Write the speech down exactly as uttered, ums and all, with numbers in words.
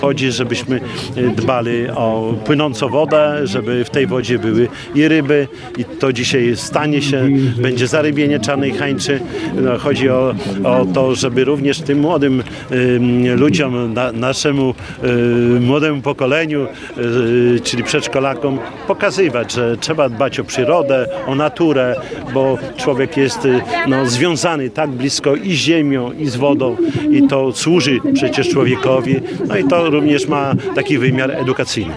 Chodzi, żebyśmy dbali o płynącą wodę, żeby w tej wodzie były i ryby, i to dzisiaj stanie się, będzie zarybienie czarnej hańczy. No, chodzi o, o to, żeby również tym młodym y, ludziom, na, naszemu y, młodemu pokoleniu, y, czyli przedszkolakom, pokazywać, że trzeba dbać o przyrodę, o naturę, bo człowiek jest y, no, związany tak blisko i z ziemią, i z wodą, i to służy przecież człowiekowi, no i to również ma taki wymiar edukacyjny.